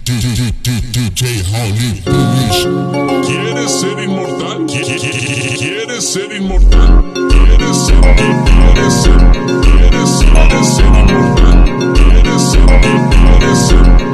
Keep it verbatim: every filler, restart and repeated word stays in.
D J Holly. ¿Quieres ser inmortal? ¿Quieres ser inmortal? ¿Quieres ser? ¿Quieres ser? ¿Quieres ser? ¿Quieres ser inmortal? ¿Quieres ser? ¿Quieres ser?